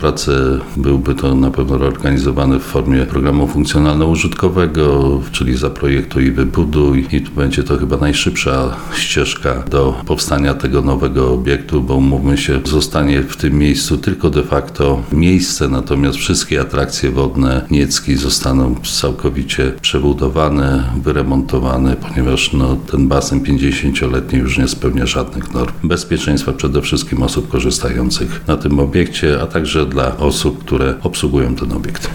Prace byłby to na pewno reorganizowane w formie programu funkcjonalno-użytkowego, czyli zaprojektuj i wybuduj. I tu będzie to chyba najszybsza ścieżka do powstania tego nowego obiektu, bo umówmy się, zostanie w tym miejscu tylko de facto miejsce, natomiast wszystkie atrakcje wodne Niecki zostaną całkowicie przebudowane, wyremontowane, ponieważ ten basen 50-letni już nie spełnia żadnych norm bezpieczeństwa przede wszystkim osób korzystających na tym obiekcie, a także dla osób, które obsługują ten obiekt.